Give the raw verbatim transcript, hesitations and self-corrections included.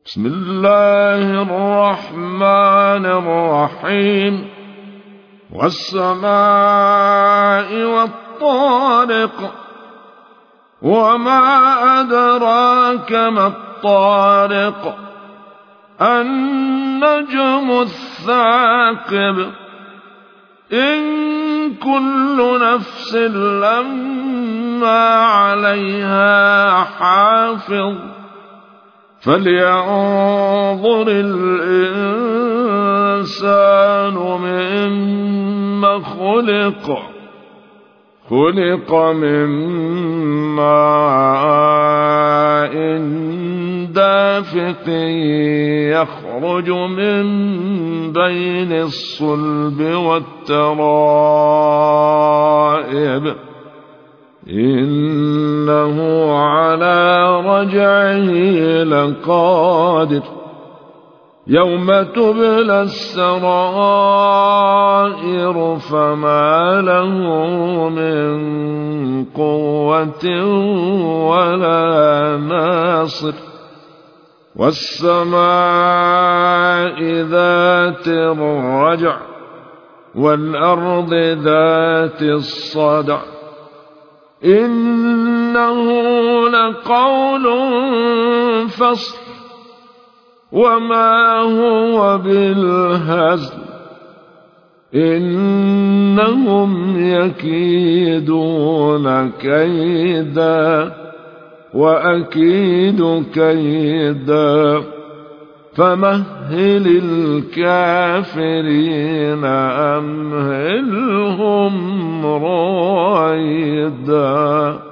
بسم الله الرحمن الرحيم والسماء والطارق وما أدراك ما الطارق النجم الثاقب إن كل نفس لما عليها حافظ فلينظر الإنسان مما خلق خلق من ماء دافق يخرج من بين الصلب والترائب إنه على رجعه لقادر يوم تبلى السرائر فما له من قوة ولا ناصر والسماء ذات الرجع والأرض ذات الصدع إنه لقول فصل وما هو بالهزل إنهم يكيدون كيدا وأكيد كيدا فمهل الكافرين أمهلهم رويدا.